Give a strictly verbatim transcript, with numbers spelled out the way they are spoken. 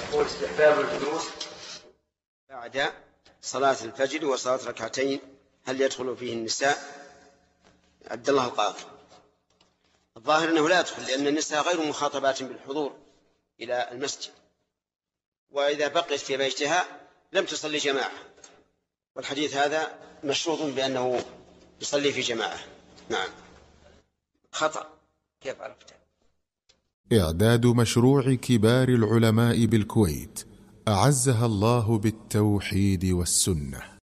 يقول استحباب الجلوس بعد صلاة الفجر وصلاة ركعتين هل يدخل فيه النساء؟ عبد الله القاضي. الظاهر أنه لا يدخل، لأن النساء غير مخاطبات بالحضور إلى المسجد، وإذا بقيت في بيتها لم تصلي جماعة، والحديث هذا مشروط بأنه يصلي في جماعة. نعم. خطأ. كيف عرفت؟ إعداد مشروع كبار العلماء بالكويت أعزها الله بالتوحيد والسنة.